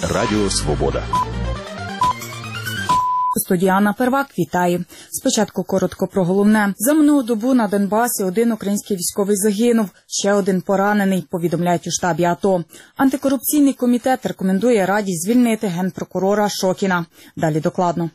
Радіо Свобода. Студія Анна Первак, вітаю. Спочатку коротко про головне. За минулу добу на Донбасі один український військовий загинув, ще один поранений, повідомляють у штабі АТО. Антикорупційний комітет рекомендує Раді звільнити генпрокурора Шокіна. Далі докладно.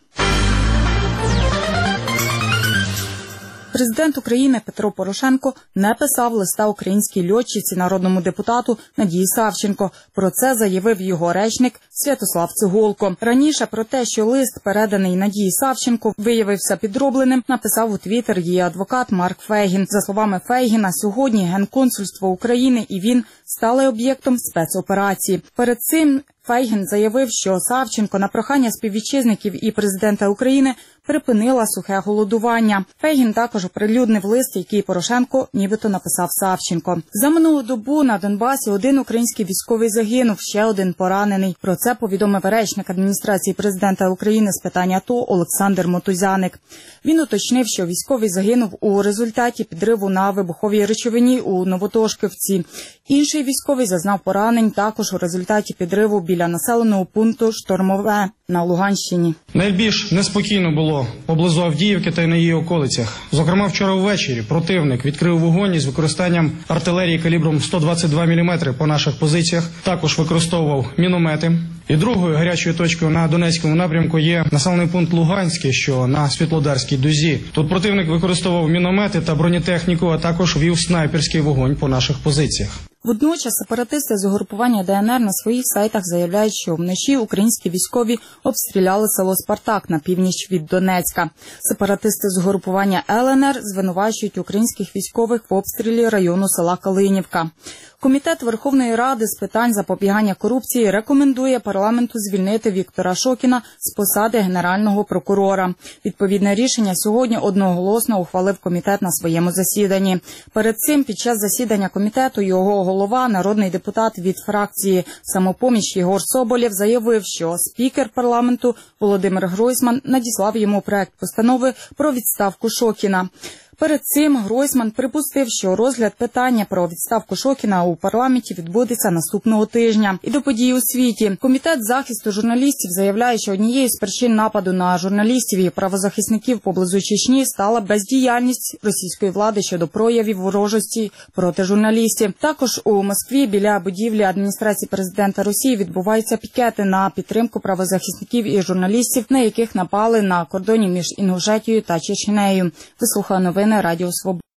Президент України Петро Порошенко не писав листа українській льотчиці, народному депутату Надії Савченко. Про це заявив його речник Святослав Цеголко. Раніше про те, що лист, переданий Надії Савченко, виявився підробленим, написав у Твіттер її адвокат Марк Фейгін. За словами Фейгіна, сьогодні Генконсульство України і він стали об'єктом спецоперації. Перед цим Фейгін заявив, що Савченко на прохання співвітчизників і президента України припинила сухе голодування. Фейгін також оприлюднив лист, який Порошенко нібито написав Савченко. За минулу добу на Донбасі один український військовий загинув, ще один поранений. Про це повідомив речник адміністрації президента України з питань АТО Олександр Мотузяник. Він уточнив, що військовий загинув у результаті підриву на вибуховій речовині у Новотошківці. Інший військовий зазнав поранень також у результаті підриву біля населеного пункту Штормове на Луганщині. Найбільш неспокійно було поблизу Авдіївки та й на її околицях. Зокрема, вчора ввечері противник відкрив вогонь із використанням артилерії калібром 122 мм по наших позиціях. Також використовував міномети. І другою гарячою точкою на Донецькому напрямку є населений пункт Луганський, що на Світлодарській дузі. Тут противник використовував міномети та бронетехніку, а також вів снайперський вогонь по наших позиціях. Водночас сепаратисти з угрупування ДНР на своїх сайтах заявляють, що вночі українські військові обстріляли село Спартак на північ від Донецька. Сепаратисти з угрупування ЛНР звинувачують українських військових в обстрілі району села Калинівка. Комітет Верховної Ради з питань запобігання корупції рекомендує парламенту звільнити Віктора Шокіна з посади Генерального прокурора. Відповідне рішення сьогодні одноголосно ухвалив комітет на своєму засіданні. Перед цим під час засідання комітету його голова, народний депутат від фракції «Самопоміч» Єгор Соболєв заявив, що спікер парламенту Володимир Гройсман надіслав йому проект постанови про відставку Шокіна. Перед цим Гройсман припустив, що розгляд питання про відставку Шокіна у парламенті відбудеться наступного тижня. І до подій у світі. Комітет захисту журналістів заявляє, що однією з причин нападу на журналістів і правозахисників поблизу Чечні стала бездіяльність російської влади щодо проявів ворожості проти журналістів. Також у Москві біля будівлі адміністрації президента Росії відбуваються пікети на підтримку правозахисників і журналістів, на яких напали на кордоні між Інгушетією та Чечнею. Вислухали новини Радіо Свобода.